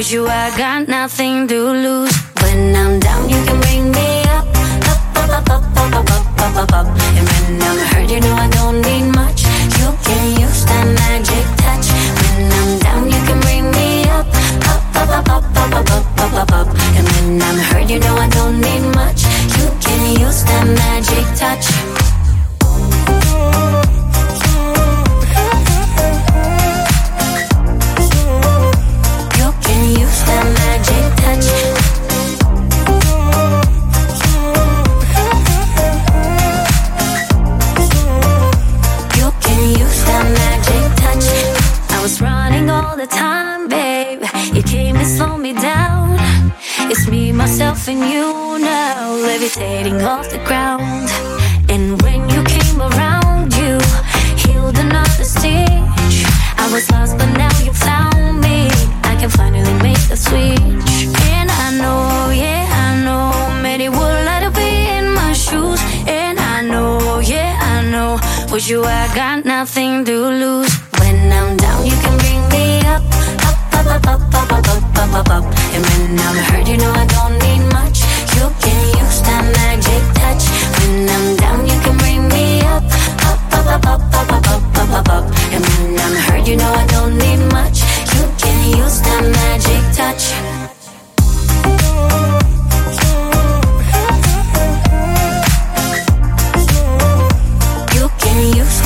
With you I got nothing to lose. When I'm down you can bring me up, up, up, up, up, up, up, up, up, up. And when I'm hurt you know I don't need much. You can use that magic touch. When I'm down you can bring me up, up, up, up, up, up, up, up, up, up, up. And when I'm hurt you know I don't need much. You can use that magic touch. All the time, babe, you came to slow me down. It's me, myself, and you now, levitating off the ground. And when you came around, you healed another stitch. I was lost, but now you found me. I can finally make the switch. And I know, yeah, I know, many would like to be in my shoes. And I know, yeah, I know, with you I got nothing to lose. When I'm down, you can bring me up, up, up, up, up, up, up, up, up, up. And when I'm hurt, you know I don't need much. You can use that magic touch. When I'm down, you can bring me up, up, up, up, up, up, up, up, up, up. And when I'm hurt, you know I don't need much. You can use that magic touch. You can use